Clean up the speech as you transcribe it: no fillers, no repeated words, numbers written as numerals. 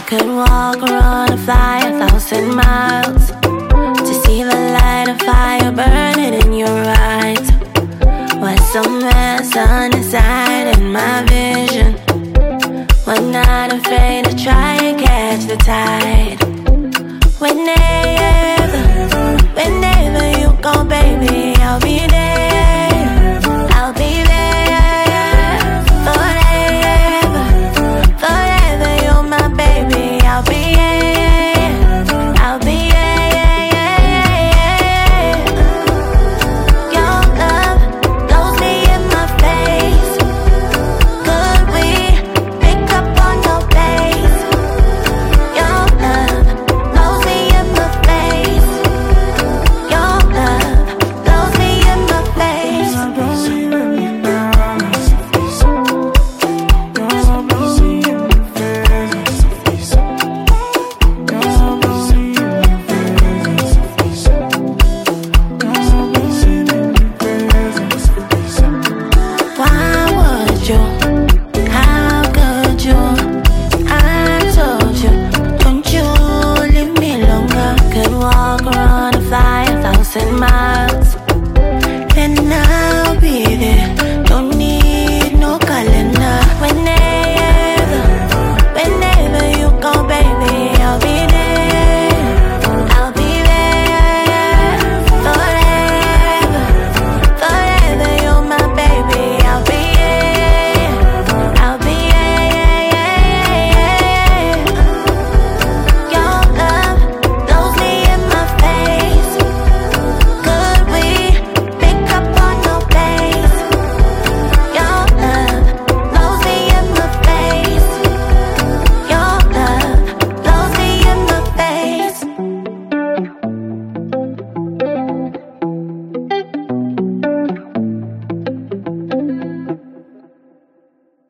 could walk or run or fly 1,000 miles to see the light of fire burning in your eyes. What's a mess inside in my vision? We're not afraid to try and catch the tide.